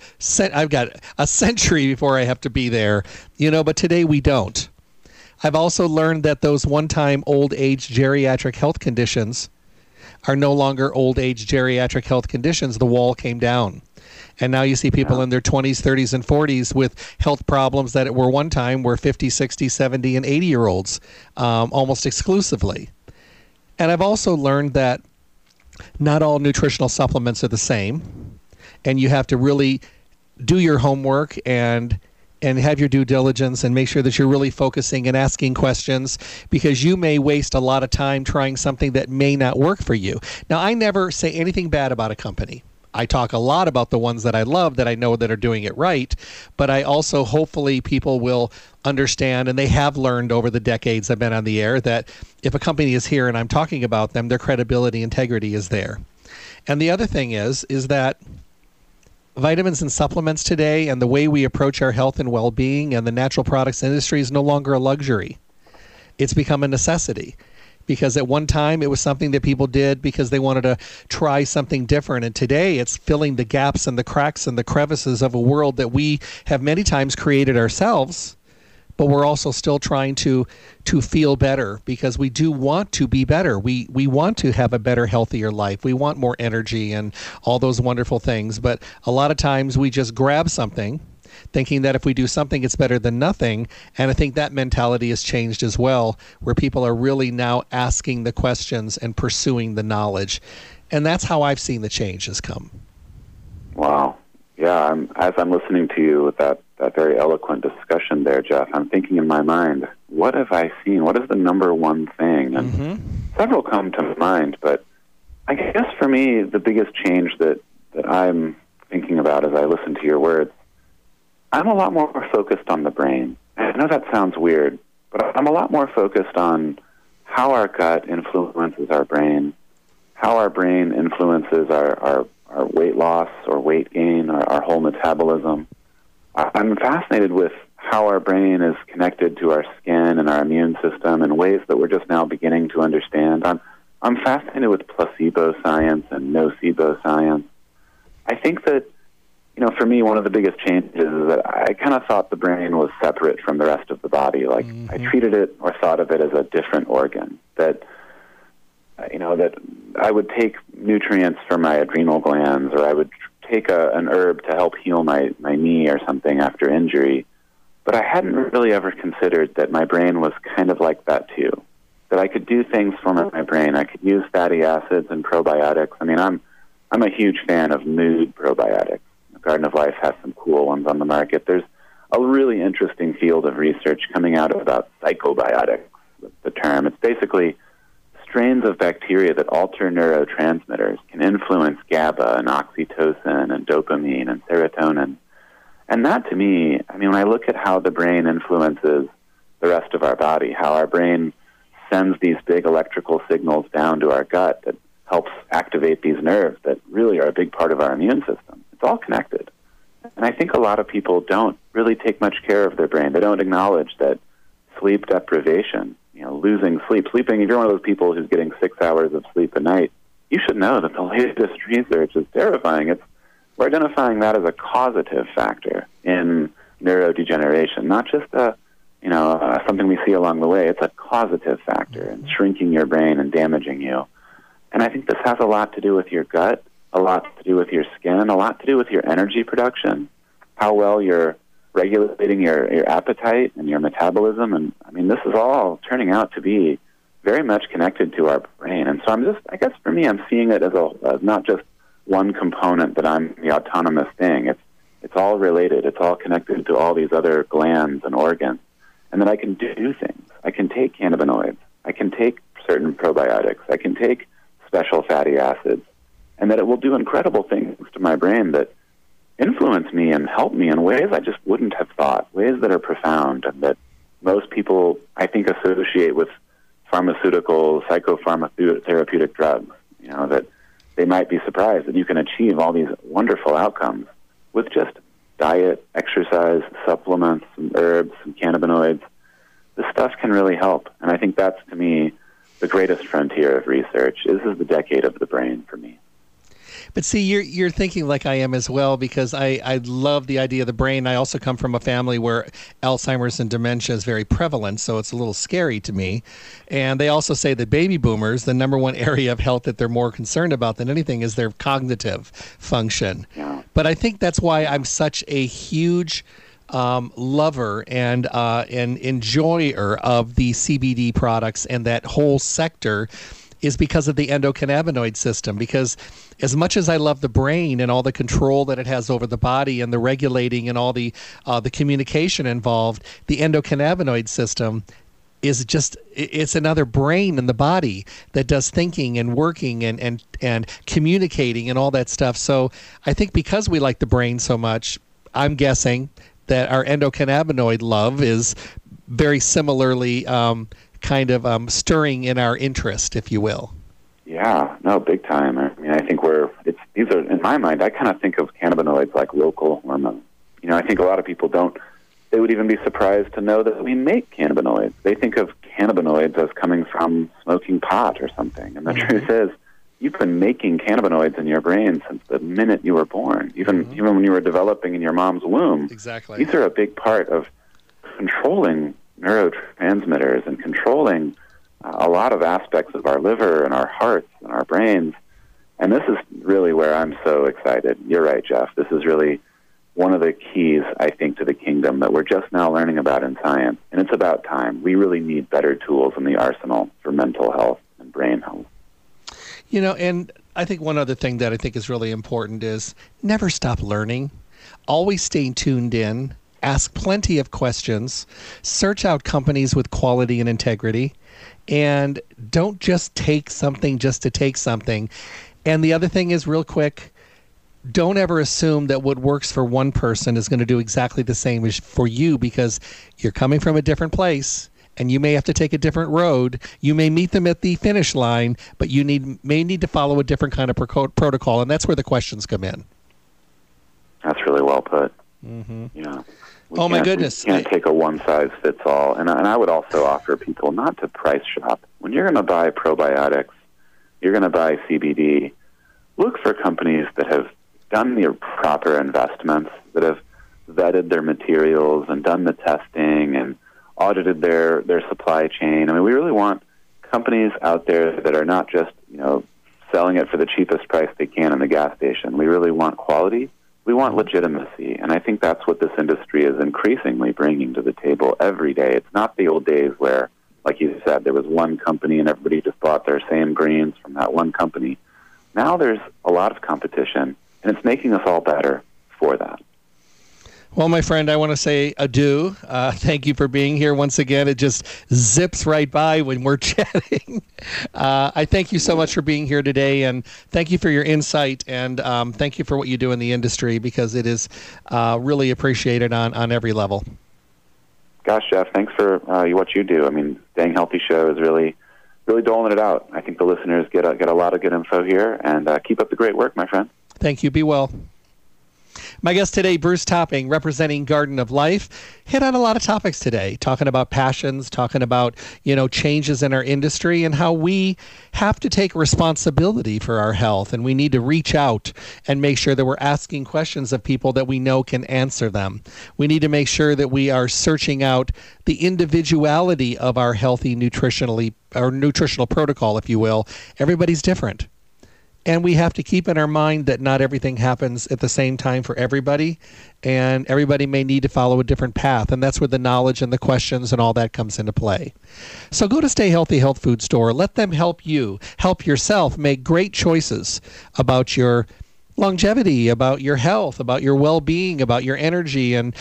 a century before I have to be there. But today we don't. I've also learned that those one-time old age geriatric health conditions are no longer old age geriatric health conditions. The wall came down. And now you see people in their 20s, 30s, and 40s with health problems that were one time were 50, 60, 70, and 80-year-olds almost exclusively. And I've also learned that not all nutritional supplements are the same. And you have to really do your homework and have your due diligence and make sure that you're really focusing and asking questions, because you may waste a lot of time trying something that may not work for you. Now, I never say anything bad about a company. I talk a lot about the ones that I love, that I know that are doing it right, but I also, hopefully, people will understand, and they have learned over the decades I've been on the air, that if a company is here and I'm talking about them, their credibility, integrity is there. And the other thing is that vitamins and supplements today, and the way we approach our health and well-being and the natural products industry, is no longer a luxury. It's become a necessity, because at one time it was something that people did because they wanted to try something different. And today it's filling the gaps and the cracks and the crevices of a world that we have many times created ourselves, but we're also still trying to feel better, because we do want to be better. We want to have a better, healthier life. We want more energy and all those wonderful things. But a lot of times we just grab something thinking that if we do something, it's better than nothing. And I think that mentality has changed as well, where people are really now asking the questions and pursuing the knowledge. And that's how I've seen the change has come. Wow. Yeah, as I'm listening to you with that very eloquent discussion there, Jeff, I'm thinking in my mind, what have I seen? What is the number one thing? And several come to mind, but I guess for me, the biggest change that I'm thinking about as I listen to your words, I'm a lot more focused on the brain. I know that sounds weird, but I'm a lot more focused on how our gut influences our brain, how our brain influences our weight loss or weight gain, our whole metabolism. I'm fascinated with how our brain is connected to our skin and our immune system in ways that we're just now beginning to understand. I'm fascinated with placebo science and nocebo science. I think that for me, one of the biggest changes is that I kind of thought the brain was separate from the rest of the body. Like, I treated it or thought of it as a different organ, that I would take nutrients from my adrenal glands, or I would take an herb to help heal my knee or something after injury. But I hadn't really ever considered that my brain was kind of like that too, that I could do things for my brain. I could use fatty acids and probiotics. I mean, I'm a huge fan of mood probiotics. Garden of Life has some cool ones on the market. There's a really interesting field of research coming out about psychobiotics, the term. It's basically strains of bacteria that alter neurotransmitters, can influence GABA and oxytocin and dopamine and serotonin. And that, to me, when I look at how the brain influences the rest of our body, how our brain sends these big electrical signals down to our gut that helps activate these nerves that really are a big part of our immune system. It's all connected. And I think a lot of people don't really take much care of their brain. They don't acknowledge that sleep deprivation, losing sleep, sleeping, if you're one of those people who's getting 6 hours of sleep a night, you should know that the latest research is terrifying. We're identifying that as a causative factor in neurodegeneration, not just something we see along the way. It's a causative factor in shrinking your brain and damaging you. And I think this has a lot to do with your gut, a lot to do with your skin, a lot to do with your energy production, how well you're regulating your appetite and your metabolism. And this is all turning out to be very much connected to our brain. And so I guess for me, I'm seeing it as not just one component that I'm the autonomous thing. It's all related. It's all connected to all these other glands and organs. And that I can do things. I can take cannabinoids. I can take certain probiotics. I can take special fatty acids. And that it will do incredible things to my brain that influence me and help me in ways I just wouldn't have thought, ways that are profound and that most people, I think, associate with pharmaceutical, psychopharmaceutic drugs, that they might be surprised that you can achieve all these wonderful outcomes with just diet, exercise, supplements, some herbs, some cannabinoids. This stuff can really help. And I think that's, to me, the greatest frontier of research. This is the decade of the brain for me. But see, you're thinking like I am as well, because I love the idea of the brain. I also come from a family where Alzheimer's and dementia is very prevalent, so it's a little scary to me. And they also say that baby boomers, the number one area of health that they're more concerned about than anything is their cognitive function. Yeah. But I think that's why I'm such a huge lover and enjoyer of the CBD products and that whole sector, is because of the endocannabinoid system. Because as much as I love the brain and all the control that it has over the body and the regulating and all the communication involved, the endocannabinoid system is it's another brain in the body that does thinking and working and communicating and all that stuff. So I think because we like the brain so much, I'm guessing that our endocannabinoid love is very similarly stirring in our interest, if you will. Yeah, no, big time. I think these are, in my mind, I kind of think of cannabinoids like local hormones. I think a lot of people they would even be surprised to know that we make cannabinoids. They think of cannabinoids as coming from smoking pot or something. And the truth is, you've been making cannabinoids in your brain since the minute you were born, even when you were developing in your mom's womb. Exactly. These are a big part of controlling neurotransmitters and controlling a lot of aspects of our liver and our hearts and our brains. And this is really where I'm so excited. You're right, Jeff. This is really one of the keys, I think, to the kingdom that we're just now learning about in science. And it's about time. We really need better tools in the arsenal for mental health and brain health. And I think one other thing that I think is really important is never stop learning. Always stay tuned in. Ask plenty of questions. Search out companies with quality and integrity. And don't just take something just to take something. And the other thing is, real quick, don't ever assume that what works for one person is going to do exactly the same as for you, because you're coming from a different place and you may have to take a different road. You may meet them at the finish line, but you may need to follow a different kind of protocol. And that's where the questions come in. That's really well put. Mm-hmm. Yeah. My goodness. We can't take a one-size-fits-all. And I would also offer people not to price shop. When you're going to buy probiotics, you're going to buy CBD, look for companies that have done the proper investments, that have vetted their materials and done the testing and audited their supply chain. I mean, we really want companies out there that are not just, selling it for the cheapest price they can in the gas station. We really want quality. We want legitimacy. And I think that's what this industry is increasingly bringing to the table every day. It's not the old days where, like you said, there was one company and everybody just bought their same greens from that one company. Now there's a lot of competition, and it's making us all better for that. Well, my friend, I want to say adieu. Thank you for being here once again. It just zips right by when we're chatting. I thank you so much for being here today, and thank you for your insight, and thank you for what you do in the industry, because it is really appreciated on every level. Gosh, Jeff, thanks for what you do. I mean, Staying Healthy Show is really doling it out. I think the listeners get a lot of good info here, and keep up the great work, my friend. Thank you. Be well. My guest today, Bruce Topping, representing Garden of Life, hit on a lot of topics today, talking about passions, talking about, changes in our industry and how we have to take responsibility for our health, and we need to reach out and make sure that we're asking questions of people that we know can answer them. We need to make sure that we are searching out the individuality of our healthy nutritional protocol, if you will. Everybody's different. And we have to keep in our mind that not everything happens at the same time for everybody, and everybody may need to follow a different path, and that's where the knowledge and the questions and all that comes into play. So go to Stay Healthy Health Food Store. Let them help you, help yourself make great choices about your longevity, about your health, about your well-being, about your energy, and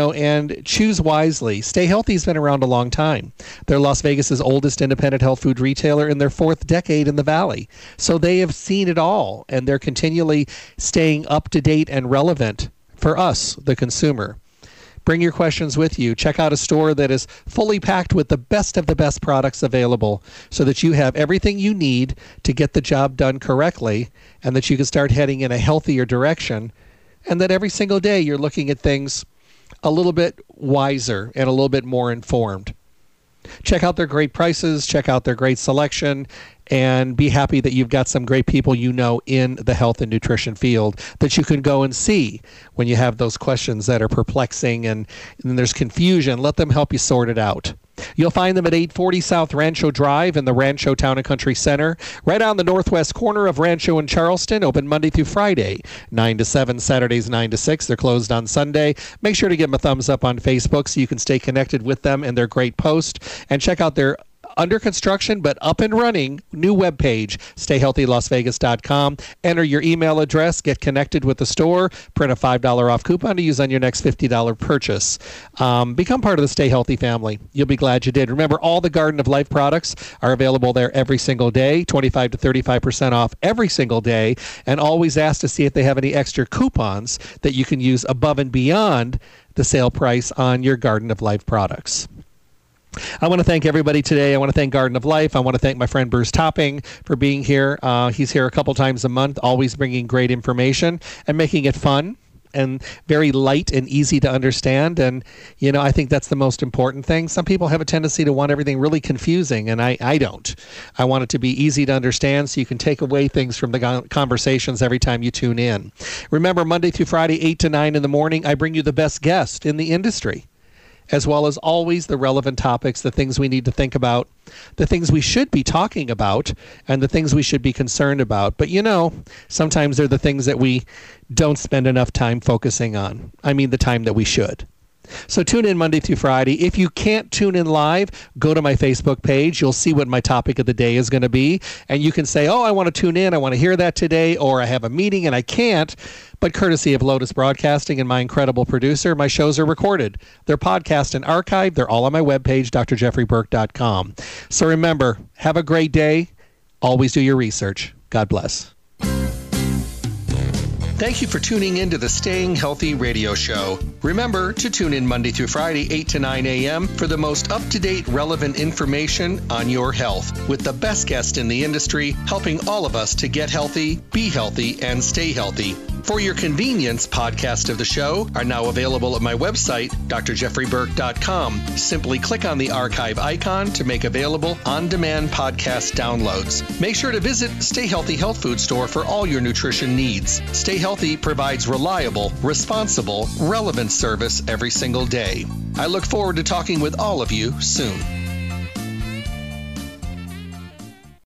choose wisely. Stay Healthy has been around a long time. They're Las Vegas's oldest independent health food retailer in their 4th decade in the Valley. So they have seen it all, and they're continually staying up to date and relevant for us, the consumer. Bring your questions with you. Check out a store that is fully packed with the best of the best products available, so that you have everything you need to get the job done correctly, and that you can start heading in a healthier direction, and that every single day you're looking at things a little bit wiser and a little bit more informed. Check out their great prices, check out their great selection, and be happy that you've got some great people in the health and nutrition field that you can go and see when you have those questions that are perplexing and there's confusion. Let them help you sort it out. You'll find them at 840 South Rancho Drive in the Rancho Town and Country Center, right on the northwest corner of Rancho and Charleston, open Monday through Friday, 9 to 7, Saturdays 9 to 6. They're closed on Sunday. Make sure to give them a thumbs up on Facebook so you can stay connected with them and their great post, and check out their under construction but up and running new webpage, stayhealthylasvegas.com. Enter your email address, get connected with the store, print a $5 off coupon to use on your next $50 purchase. Become part of the Stay Healthy family. You'll be glad you did. Remember, all the Garden of Life products are available there every single day, 25 to 35% off every single day, and always ask to see if they have any extra coupons that you can use above and beyond the sale price on your Garden of Life products. I want to thank everybody today. I want to thank Garden of Life. I want to thank my friend Bruce Topping for being here. He's here a couple times a month, always bringing great information and making it fun and very light and easy to understand. And, I think that's the most important thing. Some people have a tendency to want everything really confusing, and I don't. I want it to be easy to understand so you can take away things from the conversations every time you tune in. Remember, Monday through Friday, 8 to 9 in the morning, I bring you the best guest in the industry, as well as always the relevant topics, the things we need to think about, the things we should be talking about, and the things we should be concerned about. But sometimes they're the things that we don't spend enough time focusing on. I mean, the time that we should. So tune in Monday through Friday. If you can't tune in live, go to my Facebook page. You'll see what my topic of the day is going to be. And you can say, I want to tune in. I want to hear that today. Or I have a meeting and I can't. But courtesy of Lotus Broadcasting and my incredible producer, my shows are recorded. They're podcast and archived. They're all on my webpage, drjeffreyburke.com. So remember, have a great day. Always do your research. God bless. Thank you for tuning in to the Staying Healthy Radio Show. Remember to tune in Monday through Friday, 8 to 9 a.m. for the most up-to-date, relevant information on your health with the best guest in the industry, helping all of us to get healthy, be healthy, and stay healthy. For your convenience, podcasts of the show are now available at my website, drjeffreyburke.com. Simply click on the archive icon to make available on-demand podcast downloads. Make sure to visit Stay Healthy Health Food Store for all your nutrition needs. Stay Healthy provides reliable, responsible, relevant service every single day. I look forward to talking with all of you soon.